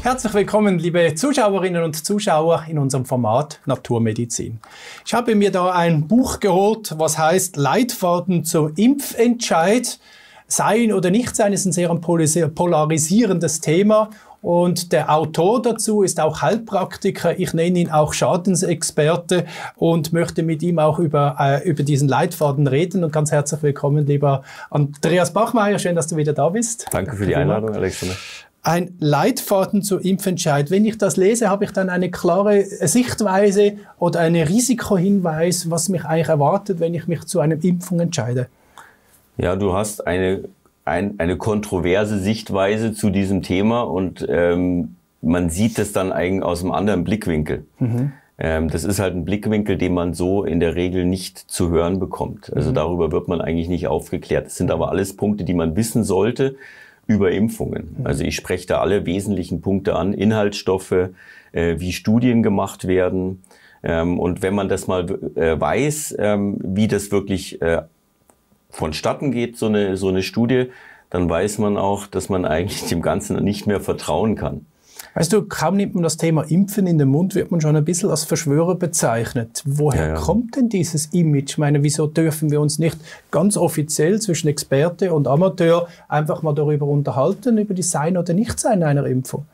Herzlich willkommen, liebe Zuschauerinnen und Zuschauer in unserem Format Naturmedizin. Ich habe mir da ein Buch geholt, was heißt Leitfaden zum Impfentscheid. Sein oder nicht sein ist ein sehr polarisierendes Thema. Und der Autor dazu ist auch Heilpraktiker. Ich nenne ihn auch Schadensexperte und möchte mit ihm auch über diesen Leitfaden reden. Und ganz herzlich willkommen, lieber Andreas Bachmeier. Schön, dass du wieder da bist. Danke für die Einladung, Alexander. Ein Leitfaden zu Impfentscheid. Wenn ich das lese, habe ich dann eine klare Sichtweise oder einen Risikohinweis, was mich eigentlich erwartet, wenn ich mich zu einer Impfung entscheide. Ja, du hast eine kontroverse Sichtweise zu diesem Thema und man sieht es dann eigentlich aus einem anderen Blickwinkel. Das ist halt ein Blickwinkel, den man so in der Regel nicht zu hören bekommt. Also darüber wird man eigentlich nicht aufgeklärt. Das sind aber alles Punkte, die man wissen sollte über Impfungen. Also ich spreche da alle wesentlichen Punkte an, Inhaltsstoffe, wie Studien gemacht werden. Und wenn man das mal weiß, wie das wirklich vonstatten geht, so eine Studie, dann weiß man auch, dass man eigentlich dem Ganzen nicht mehr vertrauen kann. Weißt du, kaum nimmt man das Thema Impfen in den Mund, wird man schon ein bisschen als Verschwörer bezeichnet. Woher kommt denn dieses Image? Ich meine, wieso dürfen wir uns nicht ganz offiziell zwischen Experte und Amateur einfach mal darüber unterhalten, über die Sein- oder Nichtsein einer Impfung?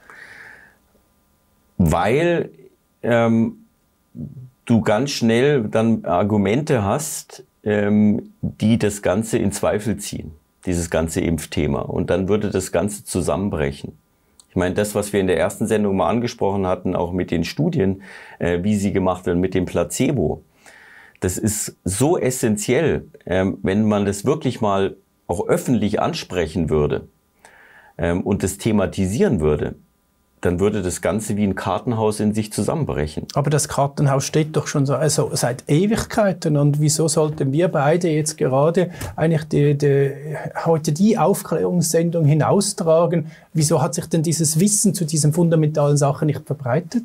Weil du ganz schnell dann Argumente hast, die das Ganze in Zweifel ziehen, dieses ganze Impfthema. Und dann würde das Ganze zusammenbrechen. Ich meine, das, was wir in der ersten Sendung mal angesprochen hatten, auch mit den Studien, wie sie gemacht werden, mit dem Placebo, das ist so essentiell, wenn man das wirklich mal auch öffentlich ansprechen würde und das thematisieren würde, dann würde das Ganze wie ein Kartenhaus in sich zusammenbrechen. Aber das Kartenhaus steht doch schon seit Ewigkeiten. Und wieso sollten wir beide jetzt gerade eigentlich heute die Aufklärungssendung hinaustragen? Wieso hat sich denn dieses Wissen zu diesen fundamentalen Sachen nicht verbreitet?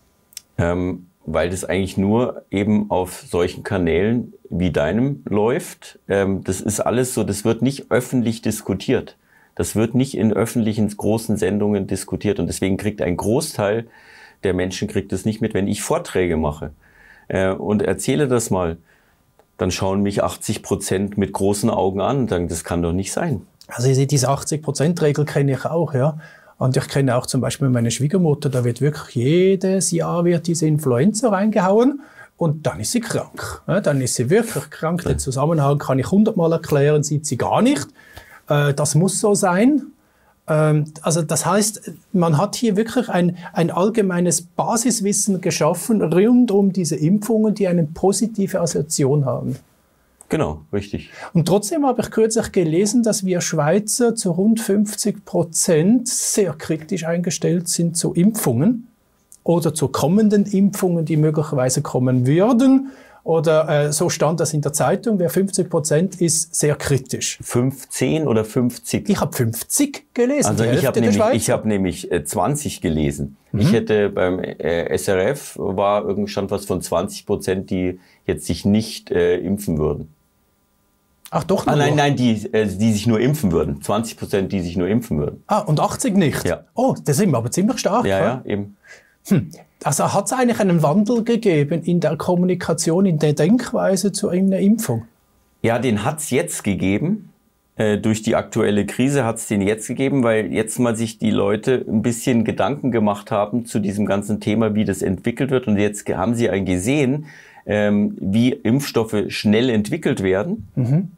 Weil das eigentlich nur eben auf solchen Kanälen wie deinem läuft. Das ist alles so, das wird nicht öffentlich diskutiert. Das wird nicht in öffentlichen großen Sendungen diskutiert und deswegen kriegt ein Großteil der Menschen es nicht mit. Wenn ich Vorträge mache und erzähle das mal, dann schauen mich 80% mit großen Augen an und sagen, das kann doch nicht sein. Also ihr seht, diese 80%-Regel kenne ich auch, ja. Und ich kenne auch zum Beispiel meine Schwiegermutter, da wird wirklich jedes Jahr diese Influenza reingehauen. Und dann ist sie krank. Ja, dann ist sie wirklich krank. Den Zusammenhang kann ich 100-mal erklären, sieht sie gar nicht. Das muss so sein. Also das heißt, man hat hier wirklich ein allgemeines Basiswissen geschaffen rund um diese Impfungen, die eine positive Assoziation haben. Genau, richtig. Und trotzdem habe ich kürzlich gelesen, dass wir Schweizer zu rund 50% sehr kritisch eingestellt sind zu Impfungen oder zu kommenden Impfungen, die möglicherweise kommen würden. Oder so stand das in der Zeitung, wer 50% ist, sehr kritisch. 15 oder 50? Ich habe 50 gelesen. Also ich habe nämlich 20 gelesen. Ich hätte beim SRF stand was von 20%, die jetzt sich nicht impfen würden. Ach doch nur? Nein, die sich nur impfen würden. 20%, die sich nur impfen würden. Und 80 nicht? Ja. Oh, das sind wir aber ziemlich stark. Ja, eben. Also hat es eigentlich einen Wandel gegeben in der Kommunikation, in der Denkweise zu einer Impfung? Ja, den hat es jetzt gegeben. Durch die aktuelle Krise hat es den jetzt gegeben, weil jetzt mal sich die Leute ein bisschen Gedanken gemacht haben zu diesem ganzen Thema, wie das entwickelt wird. Und jetzt haben sie gesehen, wie Impfstoffe schnell entwickelt werden.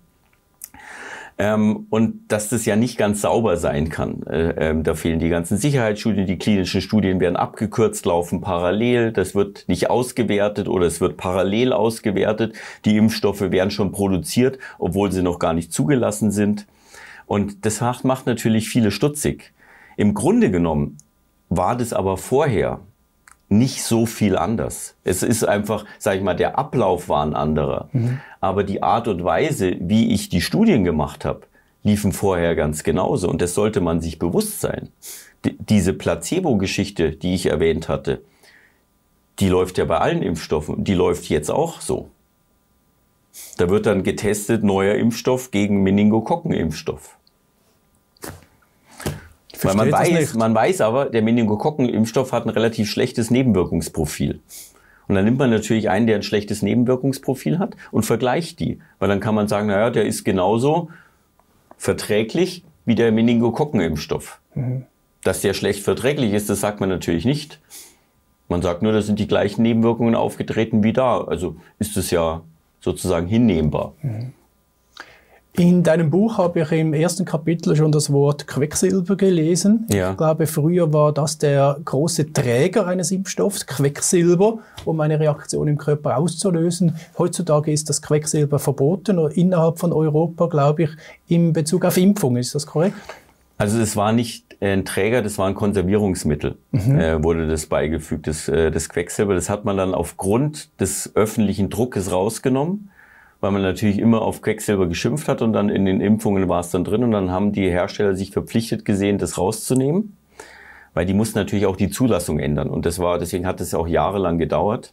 Und dass das ja nicht ganz sauber sein kann. Da fehlen die ganzen Sicherheitsstudien, die klinischen Studien werden abgekürzt, laufen parallel, das wird nicht ausgewertet oder es wird parallel ausgewertet. Die Impfstoffe werden schon produziert, obwohl sie noch gar nicht zugelassen sind. Und das macht natürlich viele stutzig. Im Grunde genommen war das aber vorher nicht so viel anders. Es ist einfach, sage ich mal, der Ablauf war ein anderer. Aber die Art und Weise, wie ich die Studien gemacht habe, liefen vorher ganz genauso. Und das sollte man sich bewusst sein. Diese Placebo-Geschichte, die ich erwähnt hatte, die läuft ja bei allen Impfstoffen. Die läuft jetzt auch so. Da wird dann getestet, neuer Impfstoff gegen Meningokokken-Impfstoff. Weil man weiß aber, der Meningokokken-Impfstoff hat ein relativ schlechtes Nebenwirkungsprofil. Und dann nimmt man natürlich einen, der ein schlechtes Nebenwirkungsprofil hat und vergleicht die. Weil dann kann man sagen, naja, der ist genauso verträglich wie der Meningokokken-Impfstoff. Dass der schlecht verträglich ist, das sagt man natürlich nicht. Man sagt nur, da sind die gleichen Nebenwirkungen aufgetreten wie da. Also ist es ja sozusagen hinnehmbar. In deinem Buch habe ich im ersten Kapitel schon das Wort Quecksilber gelesen. Ja. Ich glaube, früher war das der große Träger eines Impfstoffs, Quecksilber, um eine Reaktion im Körper auszulösen. Heutzutage ist das Quecksilber verboten innerhalb von Europa, glaube ich, in Bezug auf Impfungen. Ist das korrekt? Also es war nicht ein Träger, das war ein Konservierungsmittel, wurde das beigefügt, das Quecksilber. Das hat man dann aufgrund des öffentlichen Druckes rausgenommen, weil man natürlich immer auf Quecksilber geschimpft hat und dann in den Impfungen war es dann drin und dann haben die Hersteller sich verpflichtet gesehen, das rauszunehmen, weil die mussten natürlich auch die Zulassung ändern und deswegen hat es auch jahrelang gedauert.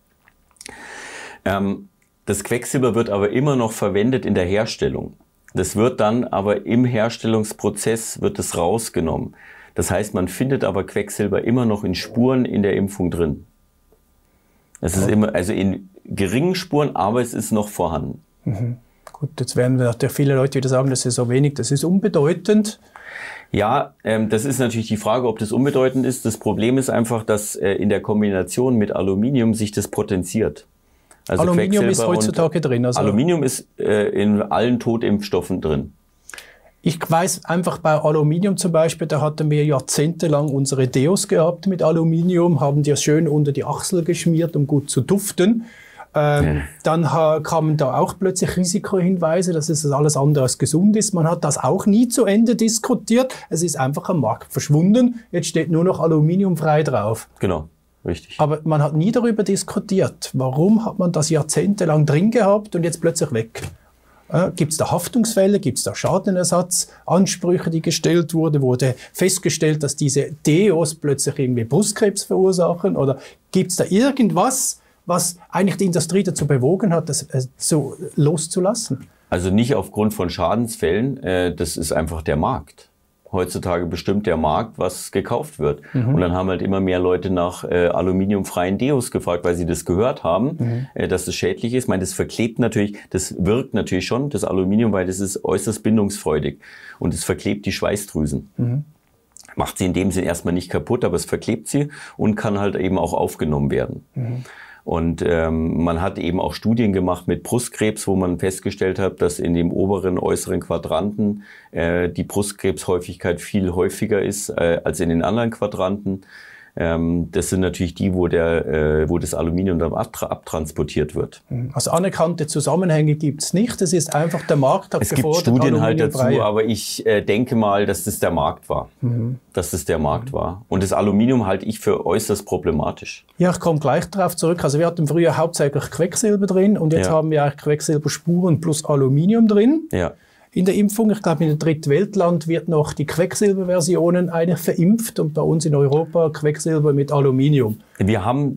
Das Quecksilber wird aber immer noch verwendet in der Herstellung. Das wird dann aber im Herstellungsprozess wird es rausgenommen. Das heißt, man findet aber Quecksilber immer noch in Spuren in der Impfung drin. Es ist immer, also in geringen Spuren, aber es ist noch vorhanden. Gut, jetzt werden natürlich viele Leute wieder sagen, das ist so wenig, das ist unbedeutend. Ja, das ist natürlich die Frage, ob das unbedeutend ist. Das Problem ist einfach, dass in der Kombination mit Aluminium sich das potenziert. Also Aluminium ist heutzutage drin. Also Aluminium ist in allen Totimpfstoffen drin. Ich weiß einfach bei Aluminium zum Beispiel, da hatten wir jahrzehntelang unsere Deos gehabt mit Aluminium, haben die schön unter die Achsel geschmiert, um gut zu duften. Dann kamen da auch plötzlich Risikohinweise, dass es alles andere als gesund ist. Man hat das auch nie zu Ende diskutiert. Es ist einfach am Markt verschwunden. Jetzt steht nur noch aluminiumfrei drauf. Genau. Richtig. Aber man hat nie darüber diskutiert. Warum hat man das jahrzehntelang drin gehabt und jetzt plötzlich weg? Gibt es da Haftungsfälle? Gibt es da Schadenersatzansprüche, die gestellt wurden? Wurde festgestellt, dass diese Deos plötzlich irgendwie Brustkrebs verursachen? Oder gibt es da irgendwas, was eigentlich die Industrie dazu bewogen hat, das so loszulassen? Also nicht aufgrund von Schadensfällen, das ist einfach der Markt. Heutzutage bestimmt der Markt, was gekauft wird. Und dann haben halt immer mehr Leute nach aluminiumfreien Deos gefragt, weil sie das gehört haben, dass es schädlich ist. Ich meine, das verklebt natürlich, das wirkt natürlich schon, das Aluminium, weil das ist äußerst bindungsfreudig. Und es verklebt die Schweißdrüsen. Macht sie in dem Sinn erstmal nicht kaputt, aber es verklebt sie und kann halt eben auch aufgenommen werden. Und man hat eben auch Studien gemacht mit Brustkrebs, wo man festgestellt hat, dass in dem oberen, äußeren Quadranten die Brustkrebshäufigkeit viel häufiger ist als in den anderen Quadranten. Das sind natürlich die, wo das Aluminium dann abtransportiert wird. Also anerkannte Zusammenhänge gibt es nicht. Es ist einfach der Markt hat gefordert. Es gibt Studien halt dazu, aber ich denke mal, dass das der Markt war. Dass das der Markt war. Und das Aluminium halte ich für äußerst problematisch. Ja, ich komme gleich darauf zurück. Also wir hatten früher hauptsächlich Quecksilber drin und jetzt haben wir eigentlich Quecksilberspuren plus Aluminium drin. Ja. In der Impfung, ich glaube, in einem Drittweltland wird noch die Quecksilberversionen eigentlich verimpft und bei uns in Europa Quecksilber mit Aluminium. Wir haben,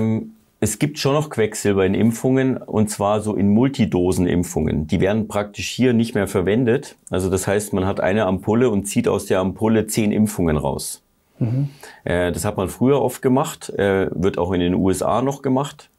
es gibt schon noch Quecksilber in Impfungen und zwar so in Multidosen-Impfungen. Die werden praktisch hier nicht mehr verwendet. Also das heißt, man hat eine Ampulle und zieht aus der Ampulle 10 Impfungen raus. Das hat man früher oft gemacht, wird auch in den USA noch gemacht.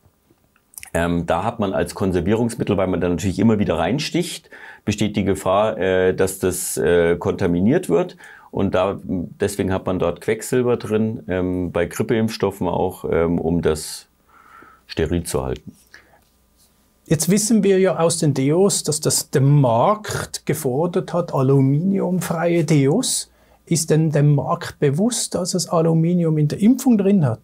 Da hat man als Konservierungsmittel, weil man da natürlich immer wieder reinsticht, besteht die Gefahr, dass das kontaminiert wird. Und deswegen hat man dort Quecksilber drin, bei Grippeimpfstoffen auch, um das steril zu halten. Jetzt wissen wir ja aus den Deos, dass das der Markt gefordert hat, aluminiumfreie Deos. Ist denn dem Markt bewusst, dass es Aluminium in der Impfung drin hat?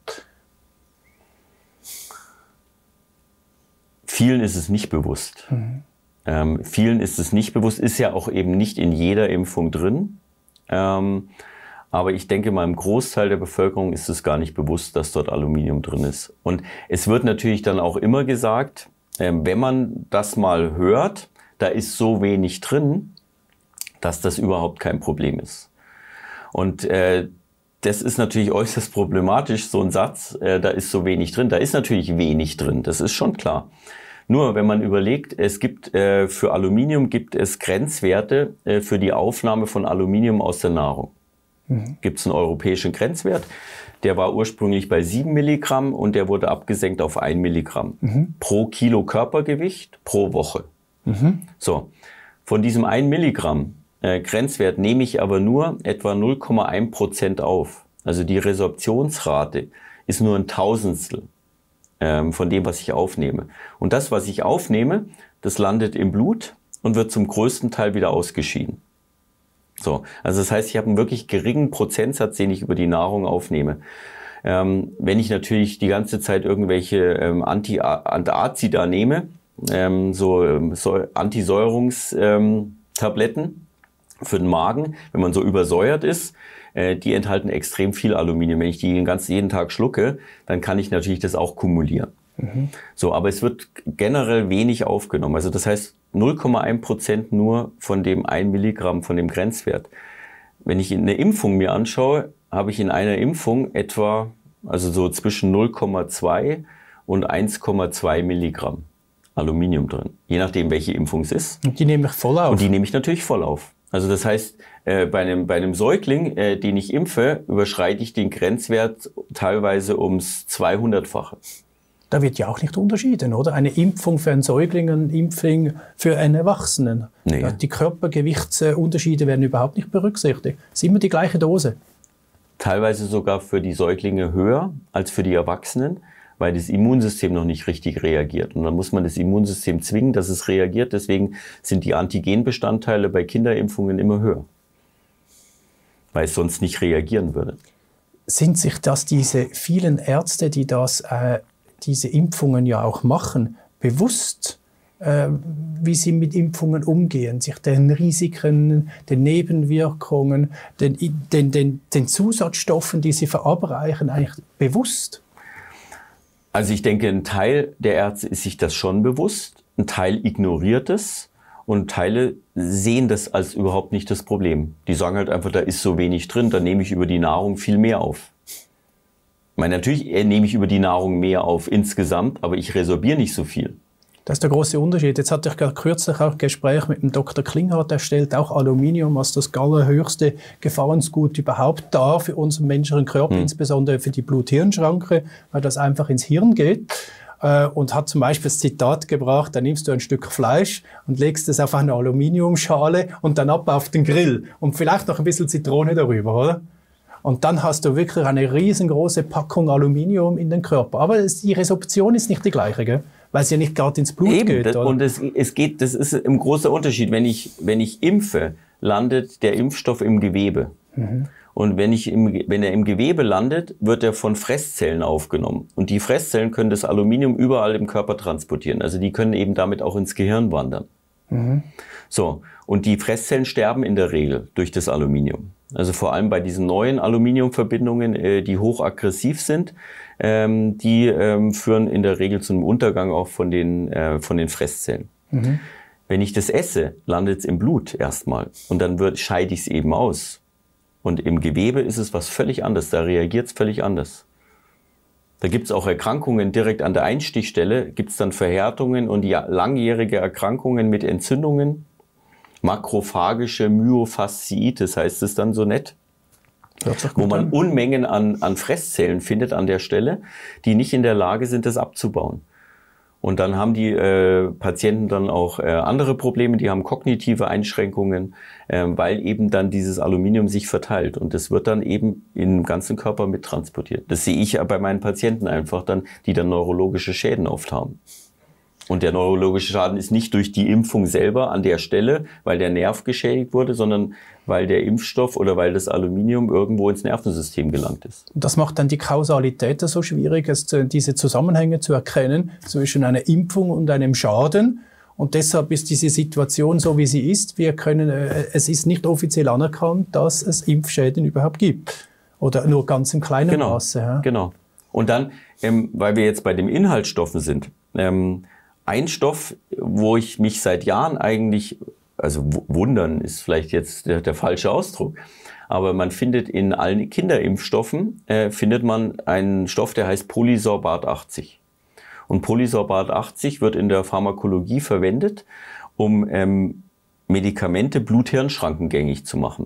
Vielen ist es nicht bewusst. Vielen ist es nicht bewusst, ist ja auch eben nicht in jeder Impfung drin. Aber ich denke mal, im Großteil der Bevölkerung ist es gar nicht bewusst, dass dort Aluminium drin ist. Und es wird natürlich dann auch immer gesagt, wenn man das mal hört, da ist so wenig drin, dass das überhaupt kein Problem ist. Und das ist natürlich äußerst problematisch, so ein Satz, da ist so wenig drin. Da ist natürlich wenig drin, das ist schon klar. Nur wenn man überlegt, es gibt für Aluminium gibt es Grenzwerte für die Aufnahme von Aluminium aus der Nahrung. Gibt es einen europäischen Grenzwert. Der war ursprünglich bei 7 Milligramm und der wurde abgesenkt auf 1 Milligramm pro Kilo Körpergewicht pro Woche. So, von diesem 1 Milligramm Grenzwert nehme ich aber nur etwa 0,1% auf. Also die Resorptionsrate ist nur ein Tausendstel von dem, was ich aufnehme. Und das, was ich aufnehme, das landet im Blut und wird zum größten Teil wieder ausgeschieden. So, also das heißt, ich habe einen wirklich geringen Prozentsatz, den ich über die Nahrung aufnehme. Wenn ich natürlich die ganze Zeit irgendwelche Antazida nehme, so Antisäuerungstabletten für den Magen, wenn man so übersäuert ist, die enthalten extrem viel Aluminium. Wenn ich die jeden Tag schlucke, dann kann ich natürlich das auch kumulieren. So, aber es wird generell wenig aufgenommen. Also das heißt 0,1% nur von dem 1 Milligramm von dem Grenzwert. Wenn ich eine Impfung mir anschaue, habe ich in einer Impfung etwa, also so zwischen 0,2 und 1,2 Milligramm Aluminium drin. Je nachdem, welche Impfung es ist. Und die nehme ich voll auf? Und die nehme ich natürlich voll auf. Also das heißt, bei einem Säugling, den ich impfe, überschreite ich den Grenzwert teilweise ums 200-fache. Da wird ja auch nicht unterschieden, oder? Eine Impfung für einen Säugling, eine Impfung für einen Erwachsenen. Nee. Ja, die Körpergewichtsunterschiede werden überhaupt nicht berücksichtigt. Es ist immer die gleiche Dose. Teilweise sogar für die Säuglinge höher als für die Erwachsenen, weil das Immunsystem noch nicht richtig reagiert. Und dann muss man das Immunsystem zwingen, dass es reagiert. Deswegen sind die Antigenbestandteile bei Kinderimpfungen immer höher, weil es sonst nicht reagieren würde. Sind sich das diese vielen Ärzte, die diese Impfungen ja auch machen, bewusst, wie sie mit Impfungen umgehen, sich den Risiken, den Nebenwirkungen, den Zusatzstoffen, die sie verabreichen, eigentlich bewusst? Also ich denke, ein Teil der Ärzte ist sich das schon bewusst, ein Teil ignoriert es und Teile sehen das als überhaupt nicht das Problem. Die sagen halt einfach, da ist so wenig drin, da nehme ich über die Nahrung viel mehr auf. Ich meine, natürlich nehme ich über die Nahrung mehr auf insgesamt, aber ich resorbiere nicht so viel. Das ist der große Unterschied. Jetzt hatte ich gerade kürzlich auch ein Gespräch mit dem Dr. Klinghardt, der stellt auch Aluminium als das allerhöchste Gefahrensgut überhaupt dar für unseren menschlichen Körper, insbesondere für die Blut-Hirn-Schranke, weil das einfach ins Hirn geht. Und hat zum Beispiel das Zitat gebracht, da nimmst du ein Stück Fleisch und legst es auf eine Aluminiumschale und dann ab auf den Grill und vielleicht noch ein bisschen Zitrone darüber, oder? Und dann hast du wirklich eine riesengroße Packung Aluminium in den Körper. Aber die Resorption ist nicht die gleiche, gell? Weil es ja nicht gerade ins Blut geht. Oder? Und das ist ein großer Unterschied. Wenn ich impfe, landet der Impfstoff im Gewebe. Und wenn er im Gewebe landet, wird er von Fresszellen aufgenommen. Und die Fresszellen können das Aluminium überall im Körper transportieren. Also die können eben damit auch ins Gehirn wandern. So. Und die Fresszellen sterben in der Regel durch das Aluminium. Also vor allem bei diesen neuen Aluminiumverbindungen, die hochaggressiv sind, die führen in der Regel zu einem Untergang auch von den Fresszellen. Wenn ich das esse, landet es im Blut erstmal und dann scheide ich es eben aus. Und im Gewebe ist es was völlig anderes, da reagiert es völlig anders. Da gibt es auch Erkrankungen direkt an der Einstichstelle, gibt es dann Verhärtungen und langjährige Erkrankungen mit Entzündungen. Makrophagische Myofasziitis heißt es dann so nett, wo man Unmengen an Fresszellen findet an der Stelle, die nicht in der Lage sind, das abzubauen. Und dann haben die Patienten dann auch andere Probleme, die haben kognitive Einschränkungen, weil eben dann dieses Aluminium sich verteilt und das wird dann eben im ganzen Körper mittransportiert. Das sehe ich ja bei meinen Patienten einfach dann, die dann neurologische Schäden oft haben. Und der neurologische Schaden ist nicht durch die Impfung selber an der Stelle, weil der Nerv geschädigt wurde, sondern weil der Impfstoff oder weil das Aluminium irgendwo ins Nervensystem gelangt ist. Das macht dann die Kausalität so schwierig, diese Zusammenhänge zu erkennen zwischen einer Impfung und einem Schaden. Und deshalb ist diese Situation so, wie sie ist. Es ist nicht offiziell anerkannt, dass es Impfschäden überhaupt gibt. Oder nur ganz im kleinen Maße. Ja. Genau. Und dann, weil wir jetzt bei den Inhaltsstoffen sind, ein Stoff, wo ich mich seit Jahren eigentlich, also wundern ist vielleicht jetzt der falsche Ausdruck, aber man findet in allen Kinderimpfstoffen, findet man einen Stoff, der heißt Polysorbat 80. Und Polysorbat 80 wird in der Pharmakologie verwendet, um Medikamente blut-hirn-schrankengängig zu machen.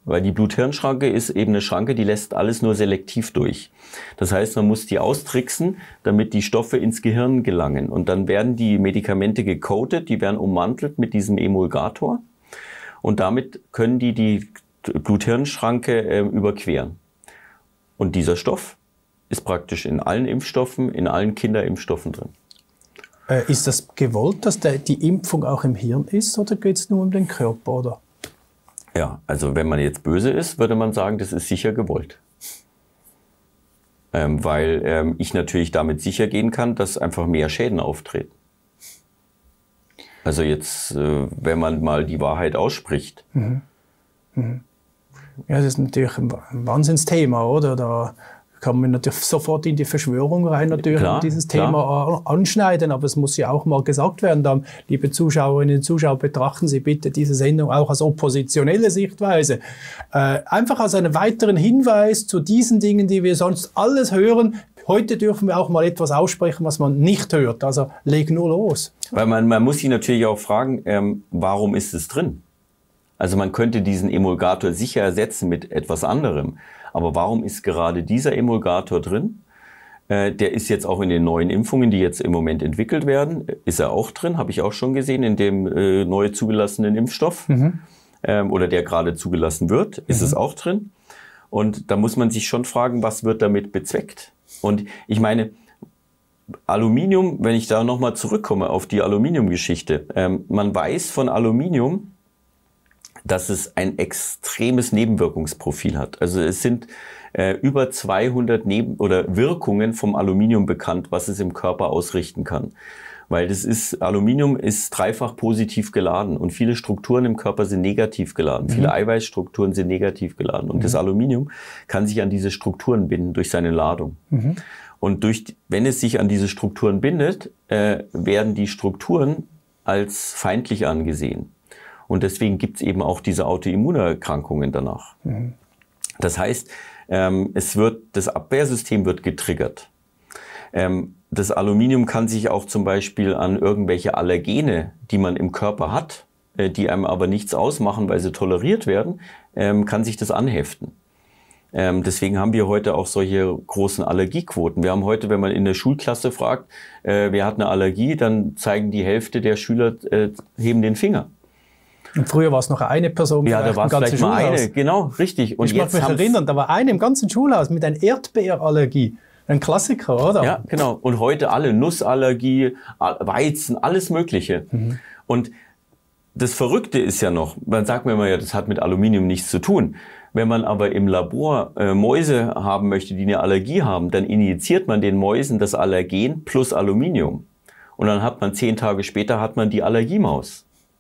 Weil die Blut-Hirn-Schranke ist eben eine Schranke, die lässt alles nur selektiv durch. Das heißt, man muss die austricksen, damit die Stoffe ins Gehirn gelangen. Und dann werden die Medikamente gecoatet, die werden ummantelt mit diesem Emulgator. Und damit können die Blut-Hirn-Schranke überqueren. Und dieser Stoff ist praktisch in allen Impfstoffen, in allen Kinderimpfstoffen drin. Ist das gewollt, dass die Impfung auch im Hirn ist, oder geht es nur um den Körper, oder? Ja, also wenn man jetzt böse ist, würde man sagen, das ist sicher gewollt. Weil ich natürlich damit sicher gehen kann, dass einfach mehr Schäden auftreten. Also jetzt, wenn man mal die Wahrheit ausspricht. Mhm. Mhm. Ja, das ist natürlich ein Wahnsinnsthema, oder? Da kann man natürlich sofort in die Verschwörung rein natürlich Klar, und dieses Thema anschneiden, aber es muss ja auch mal gesagt werden, dann, liebe Zuschauerinnen und Zuschauer, betrachten Sie bitte diese Sendung auch als oppositionelle Sichtweise. Einfach als einen weiteren Hinweis zu diesen Dingen, die wir sonst alles hören. Heute dürfen wir auch mal etwas aussprechen, was man nicht hört. Also leg nur los. Weil man muss sich natürlich auch fragen, warum ist es drin? Also man könnte diesen Emulgator sicher ersetzen mit etwas anderem. Aber warum ist gerade dieser Emulgator drin? Der ist jetzt auch in den neuen Impfungen, die jetzt im Moment entwickelt werden, ist er auch drin, habe ich auch schon gesehen, in dem neu zugelassenen Impfstoff oder der gerade zugelassen wird, ist es auch drin. Und da muss man sich schon fragen, was wird damit bezweckt? Und ich meine, Aluminium, wenn ich da nochmal zurückkomme auf die Aluminiumgeschichte, man weiß von Aluminium, dass es ein extremes Nebenwirkungsprofil hat. Also es sind über 200 Wirkungen vom Aluminium bekannt, was es im Körper ausrichten kann. Weil Aluminium ist dreifach positiv geladen und viele Strukturen im Körper sind negativ geladen. Viele Eiweißstrukturen sind negativ geladen und das Aluminium kann sich an diese Strukturen binden durch seine Ladung. Und wenn es sich an diese Strukturen bindet, werden die Strukturen als feindlich angesehen. Und deswegen gibt es eben auch diese Autoimmunerkrankungen danach. Das heißt, das Abwehrsystem wird getriggert. Das Aluminium kann sich auch zum Beispiel an irgendwelche Allergene, die man im Körper hat, die einem aber nichts ausmachen, weil sie toleriert werden, kann sich das anheften. Deswegen haben wir heute auch solche großen Allergiequoten. Wir haben heute, wenn man in der Schulklasse fragt, wer hat eine Allergie, dann zeigen die Hälfte der Schüler, heben den Finger. Und früher war es noch eine Person, ja, da war es vielleicht mal eine, genau, richtig. Und ich mag mich erinnern, da war eine im ganzen Schulhaus mit einer Erdbeerallergie. Ein Klassiker, oder? Ja, genau. Und heute alle Nussallergie, Weizen, alles Mögliche. Und das Verrückte ist ja noch, man sagt mir immer, ja, das hat mit Aluminium nichts zu tun. Wenn man aber im Labor Mäuse haben möchte, die eine Allergie haben, dann injiziert man den Mäusen das Allergen plus Aluminium. Und dann hat man 10 Tage später die Allergiemaus.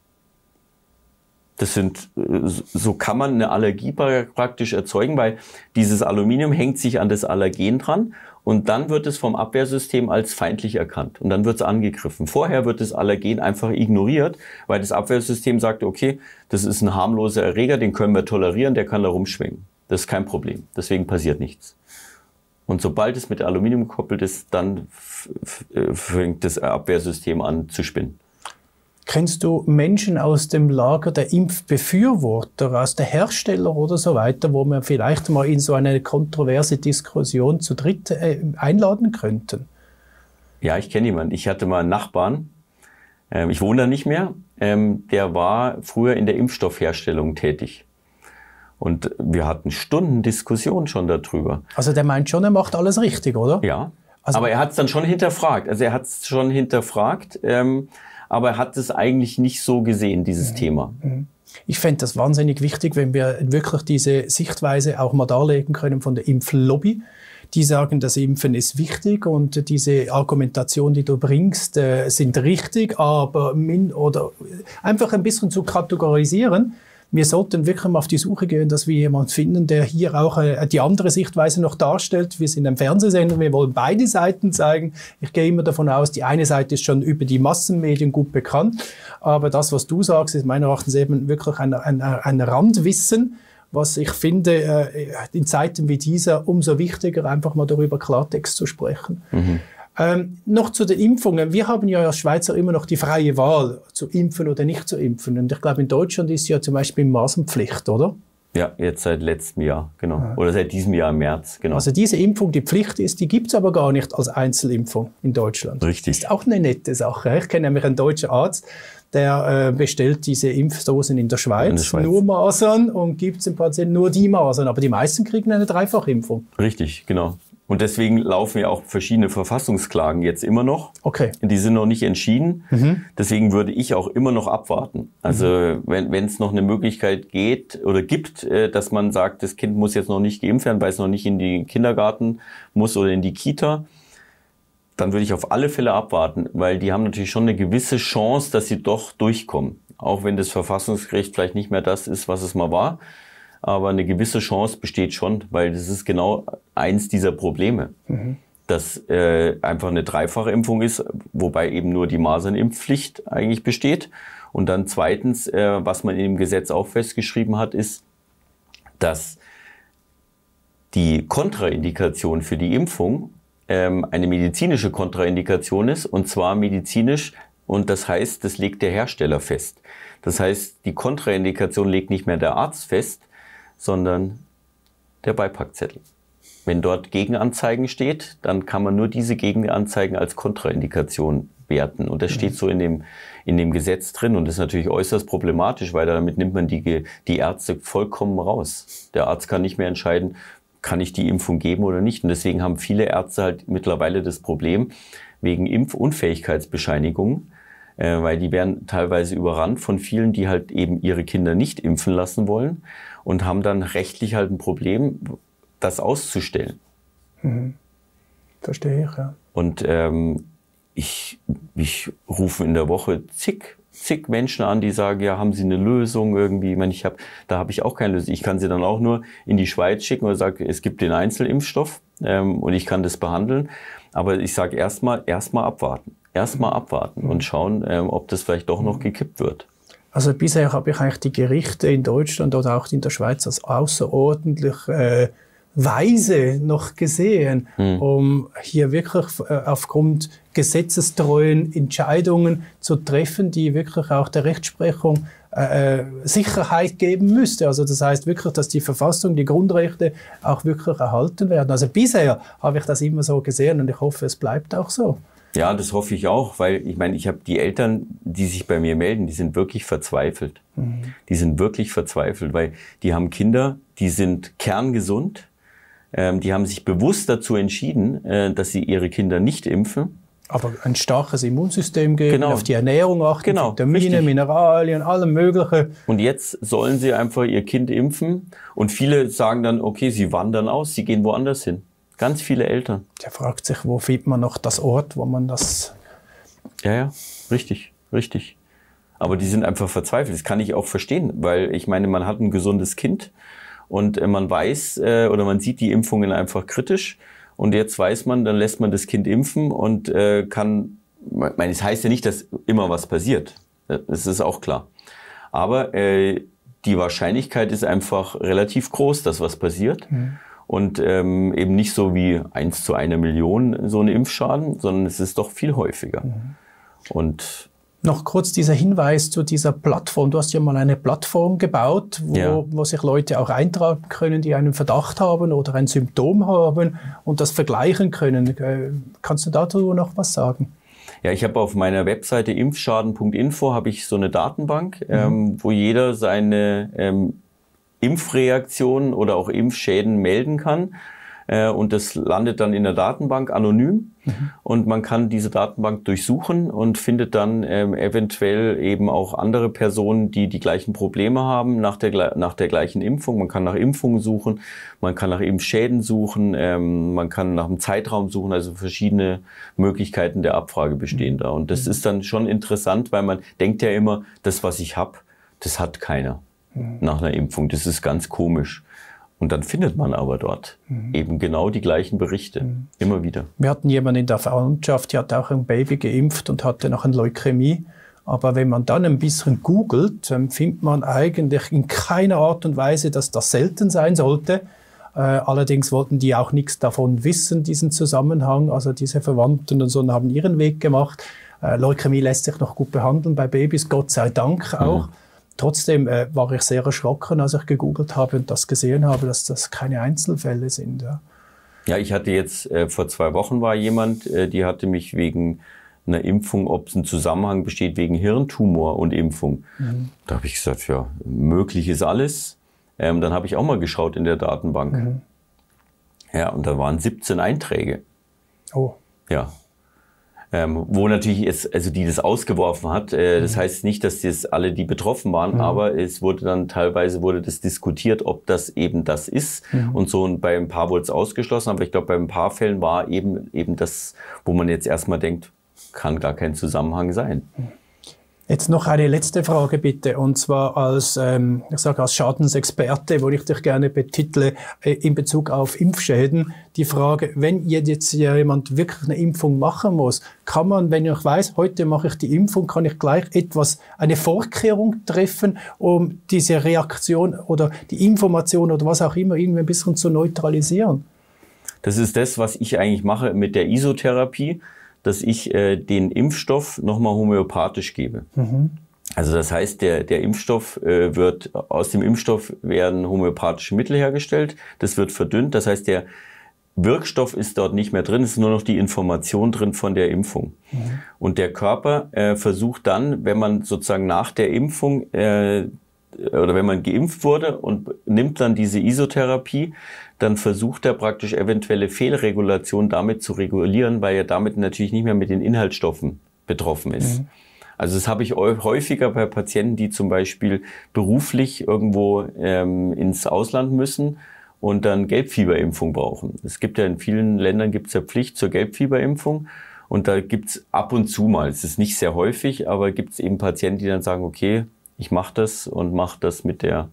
So kann man eine Allergie praktisch erzeugen, weil dieses Aluminium hängt sich an das Allergen dran und dann wird es vom Abwehrsystem als feindlich erkannt und dann wird es angegriffen. Vorher wird das Allergen einfach ignoriert, weil das Abwehrsystem sagt, okay, das ist ein harmloser Erreger, den können wir tolerieren, der kann da rumschwingen. Das ist kein Problem, deswegen passiert nichts. Und sobald es mit Aluminium gekoppelt ist, dann fängt das Abwehrsystem an zu spinnen. Kennst du Menschen aus dem Lager der Impfbefürworter, aus der Hersteller oder so weiter, wo wir vielleicht mal in so eine kontroverse Diskussion zu dritt einladen könnten? Ja, ich kenne jemanden. Ich hatte mal einen Nachbarn, ich wohne da nicht mehr, der war früher in der Impfstoffherstellung tätig. Und wir hatten Stunden Diskussion schon darüber. Also der meint schon, er macht alles richtig, oder? Ja, also, aber er hat es dann schon hinterfragt. Also er hat es schon hinterfragt, aber er hat es eigentlich nicht so gesehen, dieses Thema. Ich fände das wahnsinnig wichtig, wenn wir wirklich diese Sichtweise auch mal darlegen können von der Impflobby. Die sagen, das Impfen ist wichtig und diese Argumentation, die du bringst, sind richtig, aber oder einfach ein bisschen zu kategorisieren. Wir sollten wirklich mal auf die Suche gehen, dass wir jemanden finden, der hier auch die andere Sichtweise noch darstellt. Wir sind ein Fernsehsender, wir wollen beide Seiten zeigen. Ich gehe immer davon aus, die eine Seite ist schon über die Massenmedien gut bekannt, aber das, was du sagst, ist meiner Erachtens eben wirklich ein Randwissen, was ich finde, in Zeiten wie dieser umso wichtiger, einfach mal darüber Klartext zu sprechen. Noch zu den Impfungen. Wir haben ja als Schweizer immer noch die freie Wahl, zu impfen oder nicht zu impfen. Und ich glaube, in Deutschland ist ja zum Beispiel Maskenpflicht, oder? Ja, jetzt seit letztem Jahr, genau. Ja. Oder seit diesem Jahr im März, genau. Also diese Impfung, die Pflicht ist, die gibt es aber gar nicht als Einzelimpfung in Deutschland. Richtig. Das ist auch eine nette Sache. Ich kenne nämlich einen deutschen Arzt, der bestellt diese Impfdosen in der Schweiz. Nur Masern und gibt dem Patienten nur die Masern. Aber die meisten kriegen eine Dreifachimpfung. Richtig, genau. Und deswegen laufen ja auch verschiedene Verfassungsklagen jetzt immer noch. Okay. Die sind noch nicht entschieden. Deswegen würde ich auch immer noch abwarten. Also wenn es noch eine Möglichkeit geht oder gibt, dass man sagt, das Kind muss jetzt noch nicht geimpft werden, weil es noch nicht in den Kindergarten muss oder in die Kita, dann würde ich auf alle Fälle abwarten, weil die haben natürlich schon eine gewisse Chance, dass sie doch durchkommen. Auch wenn das Verfassungsgericht vielleicht nicht mehr das ist, was es mal war. Aber eine gewisse Chance besteht schon, weil das ist genau eins dieser Probleme, dass einfach eine Dreifachimpfung ist, wobei eben nur die Masernimpfpflicht eigentlich besteht. Und dann zweitens, was man in dem Gesetz auch festgeschrieben hat, ist, dass die Kontraindikation für die Impfung eine medizinische Kontraindikation ist, und zwar medizinisch, und das heißt, das legt der Hersteller fest. Das heißt, die Kontraindikation legt nicht mehr der Arzt fest, sondern der Beipackzettel. Wenn dort Gegenanzeigen steht, dann kann man nur diese Gegenanzeigen als Kontraindikation werten. Und das steht so in dem Gesetz drin. Und das ist natürlich äußerst problematisch, weil damit nimmt man die Ärzte vollkommen raus. Der Arzt kann nicht mehr entscheiden, kann ich die Impfung geben oder nicht. Und deswegen haben viele Ärzte halt mittlerweile das Problem wegen Impfunfähigkeitsbescheinigungen, weil die werden teilweise überrannt von vielen, die halt eben ihre Kinder nicht impfen lassen wollen und haben dann rechtlich halt ein Problem, das auszustellen. Verstehe ich, ja. Und ich rufe in der Woche zig Menschen an, die sagen, ja, haben Sie eine Lösung irgendwie? Ich meine, da habe ich auch keine Lösung. Ich kann sie dann auch nur in die Schweiz schicken oder sage, es gibt den Einzelimpfstoff und ich kann das behandeln. Aber ich sage erstmal abwarten. Erstmal abwarten und schauen, ob das vielleicht doch noch gekippt wird. Also bisher habe ich eigentlich die Gerichte in Deutschland oder auch in der Schweiz als außerordentlich weise noch gesehen, um hier wirklich aufgrund gesetzestreuen Entscheidungen zu treffen, die wirklich auch der Rechtsprechung Sicherheit geben müsste. Also das heißt wirklich, dass die Verfassung, die Grundrechte auch wirklich erhalten werden. Also bisher habe ich das immer so gesehen und ich hoffe, es bleibt auch so. Ja, das hoffe ich auch, weil ich meine, ich habe die Eltern, die sich bei mir melden, die sind wirklich verzweifelt. Die sind wirklich verzweifelt, weil die haben Kinder, die sind kerngesund, die haben sich bewusst dazu entschieden, dass sie ihre Kinder nicht impfen. Aber ein starkes Immunsystem geben, genau. Auf die Ernährung achten, genau. Vitamine, Richtig. Mineralien, allem Mögliche. Und jetzt sollen sie einfach ihr Kind impfen und viele sagen dann, okay, sie wandern aus, sie gehen woanders hin. Ganz viele Eltern. Der fragt sich, wo findet man noch das Ort, wo man das... Ja, richtig. Aber die sind einfach verzweifelt. Das kann ich auch verstehen, weil ich meine, man hat ein gesundes Kind und man weiß oder man sieht die Impfungen einfach kritisch und jetzt weiß man, dann lässt man das Kind impfen und kann... Ich meine, es heißt ja nicht, dass immer was passiert. Das ist auch klar. Aber die Wahrscheinlichkeit ist einfach relativ groß, dass was passiert. Und eben nicht so wie 1 zu 1 Million so ein Impfschaden, sondern es ist doch viel häufiger. Und noch kurz dieser Hinweis zu dieser Plattform. Du hast ja mal eine Plattform gebaut, wo sich Leute auch eintragen können, die einen Verdacht haben oder ein Symptom haben und das vergleichen können. Kannst du dazu noch was sagen? Ja, ich habe auf meiner Webseite impfschaden.info habe ich so eine Datenbank, wo jeder seine Impfreaktionen oder auch Impfschäden melden kann. Und das landet dann in der Datenbank anonym. Und man kann diese Datenbank durchsuchen und findet dann eventuell eben auch andere Personen, die die gleichen Probleme haben nach der gleichen Impfung. Man kann nach Impfungen suchen, man kann nach Impfschäden suchen, man kann nach einem Zeitraum suchen. Also verschiedene Möglichkeiten der Abfrage bestehen da. Und das ist dann schon interessant, weil man denkt ja immer, das, was ich habe, das hat keiner nach einer Impfung. Das ist ganz komisch. Und dann findet man aber dort eben genau die gleichen Berichte, immer wieder. Wir hatten jemanden in der Verwandtschaft, die hat auch ein Baby geimpft und hatte noch eine Leukämie. Aber wenn man dann ein bisschen googelt, findet man eigentlich in keiner Art und Weise, dass das selten sein sollte. Allerdings wollten die auch nichts davon wissen, diesen Zusammenhang. Also diese Verwandten und so haben ihren Weg gemacht. Leukämie lässt sich noch gut behandeln bei Babys, Gott sei Dank auch. Trotzdem war ich sehr erschrocken, als ich gegoogelt habe und das gesehen habe, dass das keine Einzelfälle sind. Ja, ja, ich hatte jetzt, vor 2 Wochen war jemand, die hatte mich wegen einer Impfung, ob es ein Zusammenhang besteht wegen Hirntumor und Impfung. Da habe ich gesagt, ja, möglich ist alles. Dann habe ich auch mal geschaut in der Datenbank. Ja, und da waren 17 Einträge. Oh. Ja. Wo natürlich jetzt, also die das ausgeworfen hat, das heißt nicht, dass das alle die betroffen waren, aber es wurde dann teilweise das diskutiert, ob das eben das ist und so, und bei ein paar wurde es ausgeschlossen, aber ich glaube, bei ein paar Fällen war eben das, wo man jetzt erstmal denkt, kann gar kein Zusammenhang sein. Jetzt noch eine letzte Frage bitte, und zwar als Schadensexperte, wo ich dich gerne betitle, in Bezug auf Impfschäden. Die Frage, wenn jetzt jemand wirklich eine Impfung machen muss, kann man, wenn ich weiß, heute mache ich die Impfung, kann ich gleich eine Vorkehrung treffen, um diese Reaktion oder die Information oder was auch immer irgendwie ein bisschen zu neutralisieren? Das ist das, was ich eigentlich mache mit der Isotherapie, dass ich den Impfstoff nochmal homöopathisch gebe. Also das heißt, der Impfstoff aus dem Impfstoff werden homöopathische Mittel hergestellt, das wird verdünnt, das heißt, der Wirkstoff ist dort nicht mehr drin, es ist nur noch die Information drin von der Impfung. Und der Körper versucht dann, wenn man sozusagen nach der Impfung oder wenn man geimpft wurde und nimmt dann diese Isotherapie, dann versucht er praktisch eventuelle Fehlregulation damit zu regulieren, weil er damit natürlich nicht mehr mit den Inhaltsstoffen betroffen ist. Also das habe ich häufiger bei Patienten, die zum Beispiel beruflich irgendwo ins Ausland müssen und dann Gelbfieberimpfung brauchen. Es gibt ja in vielen Ländern gibt's ja Pflicht zur Gelbfieberimpfung. Und da gibt's ab und zu mal, es ist nicht sehr häufig, aber gibt's eben Patienten, die dann sagen, okay, ich mache das und mache das mit der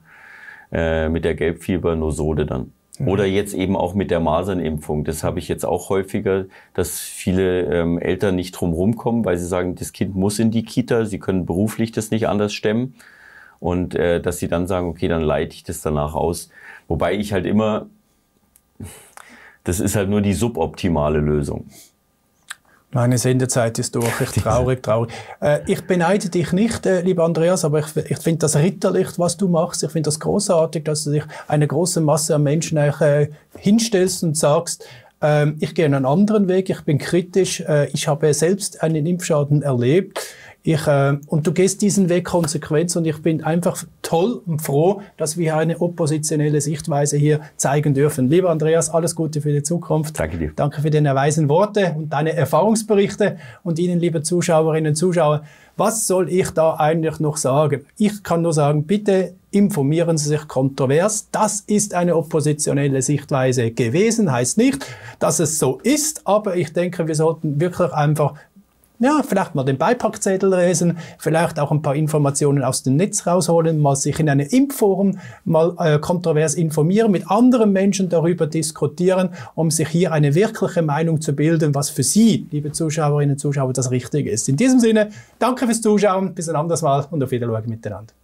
Gelbfiebernosode dann. Oder jetzt eben auch mit der Masernimpfung. Das habe ich jetzt auch häufiger, dass viele Eltern nicht drum rumkommen, weil sie sagen, das Kind muss in die Kita, sie können beruflich das nicht anders stemmen. Und dass sie dann sagen, okay, dann leite ich das danach aus. Wobei ich halt immer, das ist halt nur die suboptimale Lösung. Meine Sendezeit ist durch. Traurig. Ich beneide dich nicht, lieber Andreas, aber ich finde das ritterlich, was du machst. Ich finde das großartig, dass du dich einer großen Masse an Menschen hinstellst und sagst, ich gehe einen anderen Weg, ich bin kritisch, ich habe selbst einen Impfschaden erlebt. Und du gehst diesen Weg konsequent, und ich bin einfach toll und froh, dass wir eine oppositionelle Sichtweise hier zeigen dürfen. Lieber Andreas, alles Gute für die Zukunft. Danke dir. Danke für deine weisen Worte und deine Erfahrungsberichte. Und Ihnen, liebe Zuschauerinnen und Zuschauer, was soll ich da eigentlich noch sagen? Ich kann nur sagen, bitte informieren Sie sich kontrovers. Das ist eine oppositionelle Sichtweise gewesen. Heißt nicht, dass es so ist, aber ich denke, wir sollten wirklich einfach vielleicht mal den Beipackzettel lesen, vielleicht auch ein paar Informationen aus dem Netz rausholen, mal sich in einem Impfforum mal kontrovers informieren, mit anderen Menschen darüber diskutieren, um sich hier eine wirkliche Meinung zu bilden, was für Sie, liebe Zuschauerinnen und Zuschauer, das Richtige ist. In diesem Sinne, danke fürs Zuschauen, bis ein anderes Mal und auf Wiedersehen miteinander.